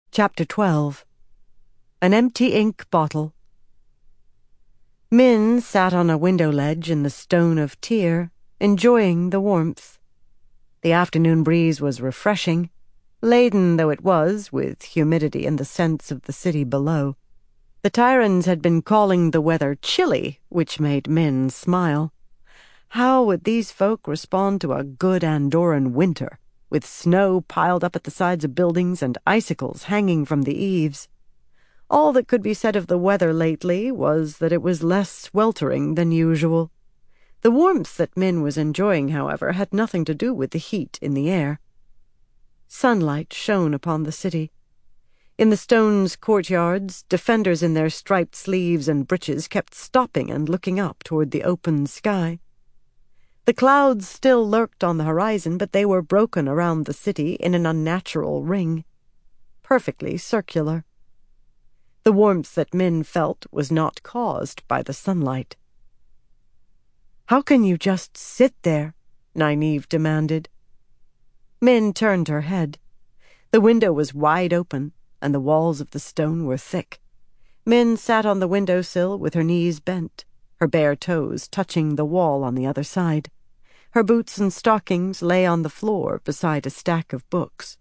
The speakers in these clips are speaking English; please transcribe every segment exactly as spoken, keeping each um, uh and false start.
Chapter twelve. An Empty Ink Bottle. Min sat on a window ledge in the Stone of Tyr, enjoying the warmth. The afternoon breeze was refreshing, laden though it was with humidity and the scents of the city below. The Tyrans had been calling the weather chilly, which made Min smile. How would these folk respond to a good Andorran winter, with snow piled up at the sides of buildings and icicles hanging from the eaves? All that could be said of the weather lately was that it was less sweltering than usual. The warmth that Min was enjoying, however, had nothing to do with the heat in the air. Sunlight shone upon the city. In the stone's courtyards, defenders in their striped sleeves and breeches kept stopping and looking up toward the open sky. The clouds still lurked on the horizon, but they were broken around the city in an unnatural ring, perfectly circular. The warmth that Min felt was not caused by the sunlight. "How can you just sit there?" Nynaeve demanded. Min turned her head. The window was wide open, and the walls of the stone were thick. Min sat on the windowsill with her knees bent, her bare toes touching the wall on the other side. Her boots and stockings lay on the floor beside a stack of books.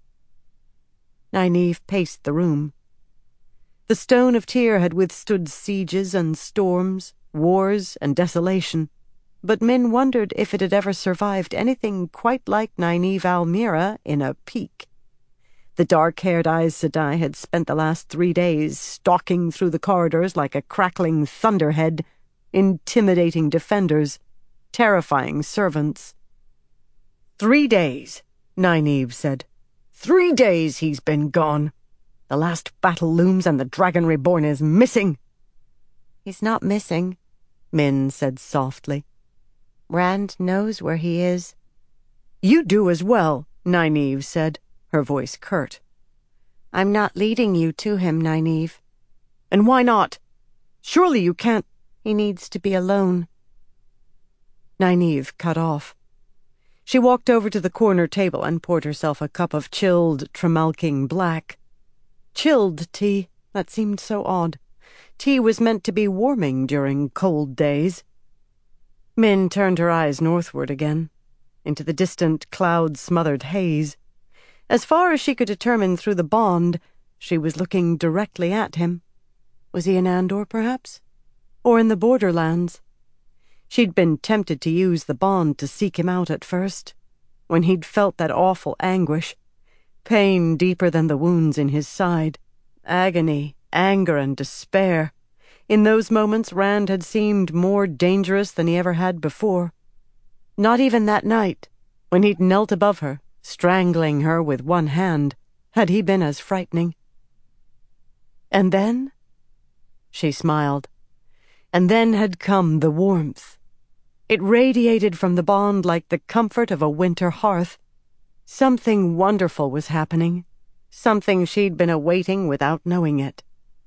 Nynaeve paced the room. The Stone of Tyr had withstood sieges and storms, wars and desolation, but Min wondered if it had ever survived anything quite like Nynaeve Almira in a peak. The dark-haired Aes Sedai had spent the last three days stalking through the corridors like a crackling thunderhead, intimidating defenders, terrifying servants. "Three days," Nynaeve said. "Three days he's been gone. The last battle looms and the Dragon Reborn is missing." "He's not missing," Min said softly. "Rand knows where he is." "You do as well," Nynaeve said, her voice curt. "I'm not leading you to him, Nynaeve." "And why not? Surely you can't—" "He needs to be alone." Nynaeve cut off. She walked over to the corner table and poured herself a cup of chilled Tremalking black. Chilled tea, that seemed so odd. Tea was meant to be warming during cold days. Min turned her eyes northward again, into the distant cloud-smothered haze. As far as she could determine through the bond, she was looking directly at him. Was he in Andor, perhaps? Or in the borderlands? She'd been tempted to use the bond to seek him out at first, when he'd felt that awful anguish, pain deeper than the wounds in his side, agony, anger, and despair. In those moments, Rand had seemed more dangerous than he ever had before. Not even that night, when he'd knelt above her, strangling her with one hand, had he been as frightening. And then? She smiled. And then had come the warmth. It radiated from the bond like the comfort of a winter hearth. Something wonderful was happening, something she'd been awaiting without knowing it.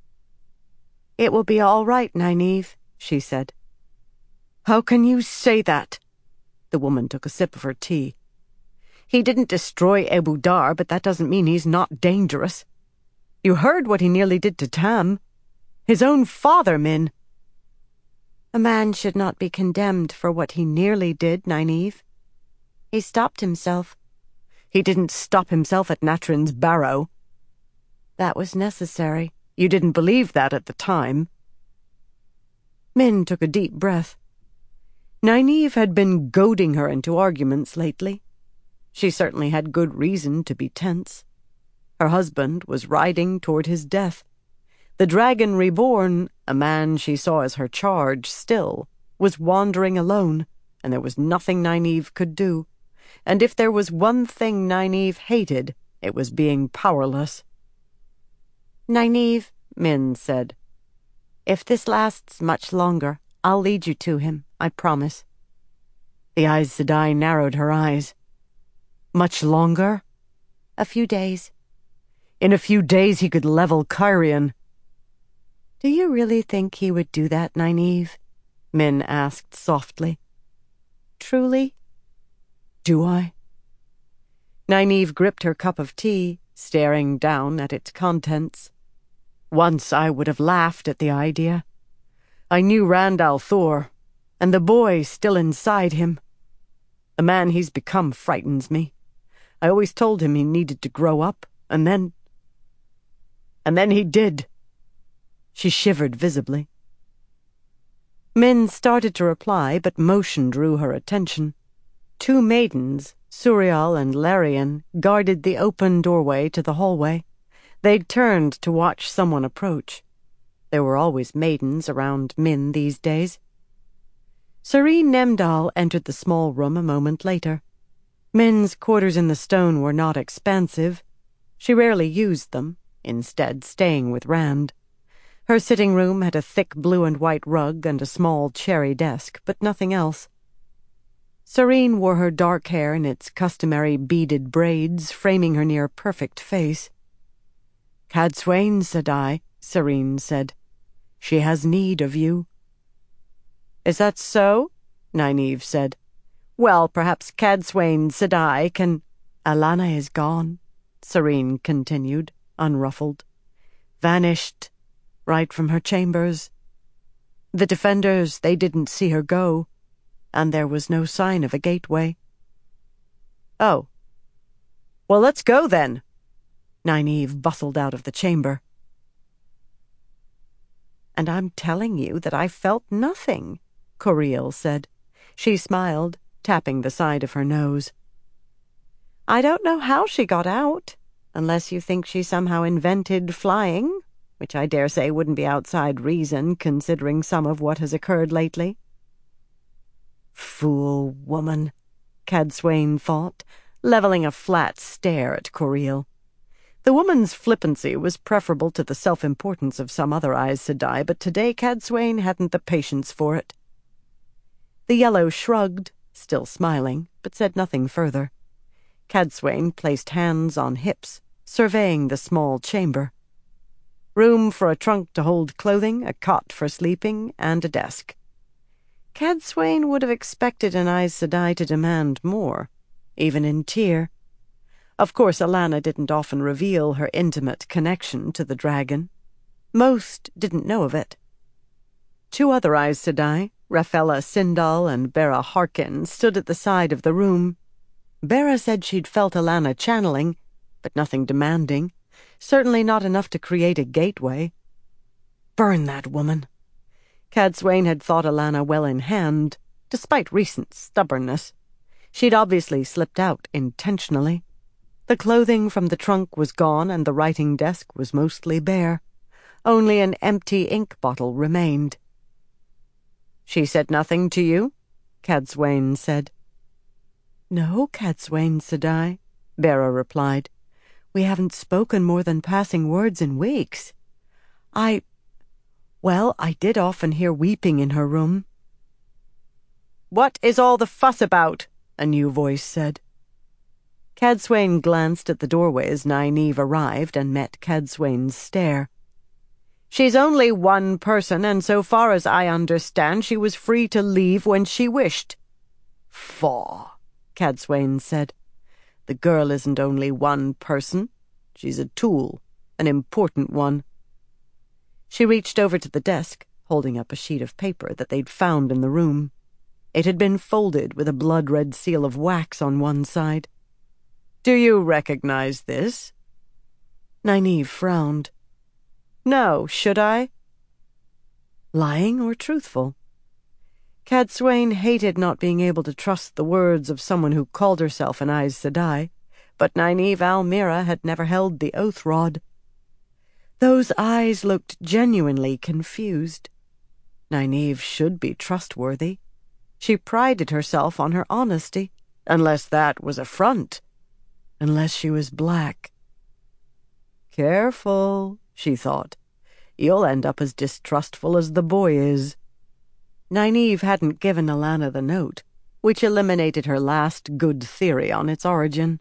"It will be all right, Nynaeve," she said. "How can you say that?" The woman took a sip of her tea. "He didn't destroy Ebu Dar, but that doesn't mean he's not dangerous. You heard what he nearly did to Tam. His own father, Min." "A man should not be condemned for what he nearly did, Nynaeve. He stopped himself." "He didn't stop himself at Natrin's barrow." "That was necessary." "You didn't believe that at the time." Min took a deep breath. Nynaeve had been goading her into arguments lately. She certainly had good reason to be tense. Her husband was riding toward his death. The Dragon Reborn, a man she saw as her charge still, was wandering alone, and there was nothing Nynaeve could do. And if there was one thing Nynaeve hated, it was being powerless. "Nynaeve," Min said, "if this lasts much longer, I'll lead you to him, I promise." The Aes Sedai narrowed her eyes. "Much longer?" "A few days." "In a few days he could level Cairhien." "Do you really think he would do that, Nynaeve?" Min asked softly. "Truly?" "Do I?" Nynaeve gripped her cup of tea, staring down at its contents. Once I would have laughed at the idea. I knew Rand al'Thor, and the boy still inside him. The man he's become frightens me. I always told him he needed to grow up, and then... And then he did. She shivered visibly. Min started to reply, but motion drew her attention. Two maidens, Suriel and Larian, guarded the open doorway to the hallway. They'd turned to watch someone approach. There were always maidens around Min these days. Serene Nemdal entered the small room a moment later. Min's quarters in the stone were not expansive. She rarely used them, instead staying with Rand. Her sitting room had a thick blue and white rug and a small cherry desk, but nothing else. Serene wore her dark hair in its customary beaded braids, framing her near-perfect face. "Cadsuane Sedai," Serene said. "She has need of you." "Is that so?" Nynaeve said. "Well, perhaps Cadsuane Sedai can—" "Alanna is gone," Serene continued, unruffled. "Vanished, right from her chambers. The defenders, they didn't see her go, and there was no sign of a gateway." "Oh. Well, let's go, then." Nynaeve bustled out of the chamber. "And I'm telling you that I felt nothing," Coriel said. She smiled, tapping the side of her nose. "I don't know how she got out, unless you think she somehow invented flying, which I dare say wouldn't be outside reason, considering some of what has occurred lately." "Fool woman," Cadsuane thought, leveling a flat stare at Coriel. The woman's flippancy was preferable to the self-importance of some other Aes Sedai, but today Cadsuane hadn't the patience for it. The Yellow shrugged, still smiling, but said nothing further. Cadsuane placed hands on hips, surveying the small chamber. Room for a trunk to hold clothing, a cot for sleeping, and a desk. Cadsuane would have expected an Aes Sedai to demand more, even in Tyr. Of course, Alanna didn't often reveal her intimate connection to the dragon. Most didn't know of it. Two other Aes Sedai, Raphella Sindal and Bera Harkin, stood at the side of the room. Bera said she'd felt Alanna channeling, but nothing demanding, certainly not enough to create a gateway. Burn that woman. Cadsuane had thought Alanna well in hand, despite recent stubbornness. She'd obviously slipped out intentionally. The clothing from the trunk was gone, and the writing desk was mostly bare. Only an empty ink bottle remained. "She said nothing to you?" Cadsuane said. "No, Cadsuane Sedai," Bera replied. "We haven't spoken more than passing words in weeks. I... Well, I did often hear weeping in her room." "What is all the fuss about?" a new voice said. Cadsuane glanced at the doorway as Nynaeve arrived and met Cadsuane's stare. "She's only one person, and so far as I understand, she was free to leave when she wished." "Faugh," Cadsuane said. "The girl isn't only one person. She's a tool, an important one." She reached over to the desk, holding up a sheet of paper that they'd found in the room. It had been folded with a blood-red seal of wax on one side. "Do you recognize this?" Nynaeve frowned. "No, should I?" Lying or truthful? Cadsuane hated not being able to trust the words of someone who called herself an Aes Sedai, but Nynaeve Almira had never held the oath rod. Those eyes looked genuinely confused. Nynaeve should be trustworthy. She prided herself on her honesty, unless that was a front. Unless she was black. "Careful," she thought. "You'll end up as distrustful as the boy is." Nynaeve hadn't given Alanna the note, which eliminated her last good theory on its origin.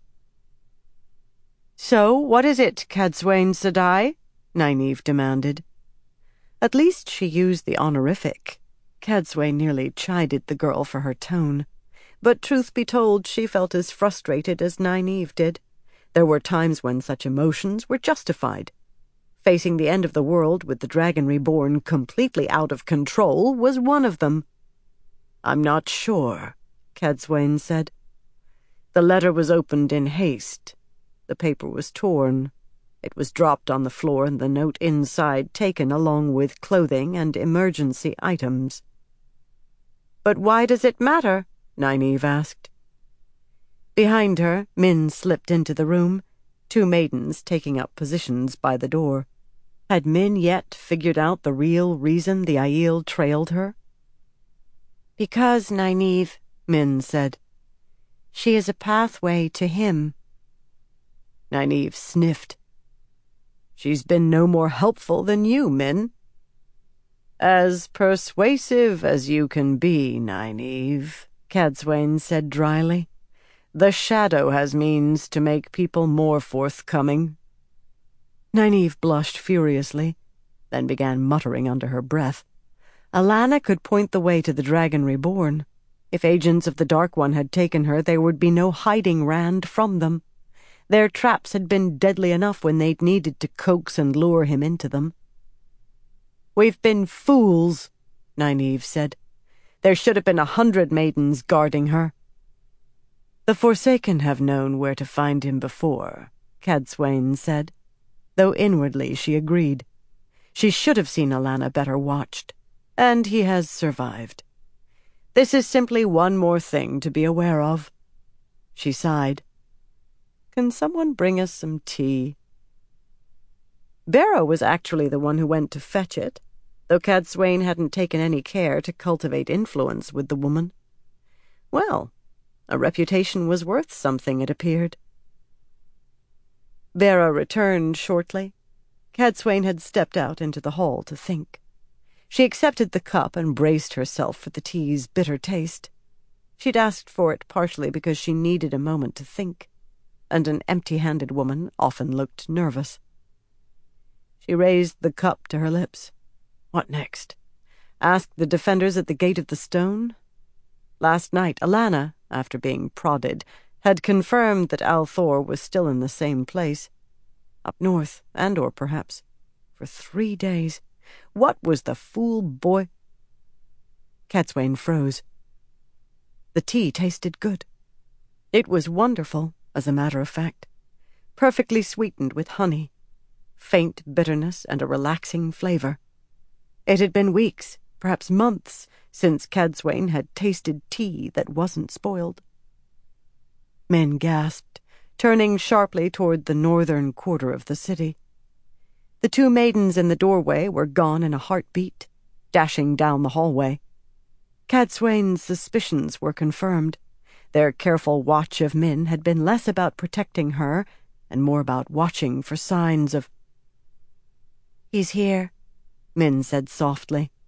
"So, what is it, Cadsuane Sedai?" Nynaeve demanded. At least she used the honorific. Cadsuane nearly chided the girl for her tone. But truth be told, she felt as frustrated as Nynaeve did. There were times when such emotions were justified. Facing the end of the world with the Dragon Reborn completely out of control was one of them. "I'm not sure," Cadsuane said. The letter was opened in haste. The paper was torn. It was dropped on the floor and the note inside taken along with clothing and emergency items. "But why does it matter?" Nynaeve asked. Behind her, Min slipped into the room, two maidens taking up positions by the door. Had Min yet figured out the real reason the Aiel trailed her? "Because, Nynaeve," Min said, "she is a pathway to him." Nynaeve sniffed. "She's been no more helpful than you, Min." "As persuasive as you can be, Nynaeve," Cadsuane said dryly. "The shadow has means to make people more forthcoming." Nynaeve blushed furiously, then began muttering under her breath. Alanna could point the way to the Dragon Reborn. If agents of the Dark One had taken her, there would be no hiding Rand from them. Their traps had been deadly enough when they'd needed to coax and lure him into them. "We've been fools," Nynaeve said. "There should have been a hundred maidens guarding her." "The Forsaken have known where to find him before," Cadsuane said, though inwardly she agreed. She should have seen Alanna better watched, and he has survived. This is simply one more thing to be aware of. She sighed. "Can someone bring us some tea?" Barrow was actually the one who went to fetch it, though Cadsuane hadn't taken any care to cultivate influence with the woman. Well, a reputation was worth something, it appeared. Barrow returned shortly. Cadsuane had stepped out into the hall to think. She accepted the cup and braced herself for the tea's bitter taste. She'd asked for it partially because she needed a moment to think, and an empty-handed woman often looked nervous. She raised the cup to her lips. What next? Ask the defenders at the Gate of the Stone? Last night, Alanna, after being prodded, had confirmed that al'Thor was still in the same place. Up north, Andor, perhaps. For three days. What was the fool boy... Cadsuane froze. The tea tasted good. It was wonderful, as a matter of fact. Perfectly sweetened with honey. Faint bitterness and a relaxing flavor. It had been weeks, perhaps months, since Cadsuane had tasted tea that wasn't spoiled. Min gasped, turning sharply toward the northern quarter of the city. The two maidens in the doorway were gone in a heartbeat, dashing down the hallway. Cadsuane's suspicions were confirmed. Their careful watch of Min had been less about protecting her and more about watching for signs of... "He's here," Min said softly.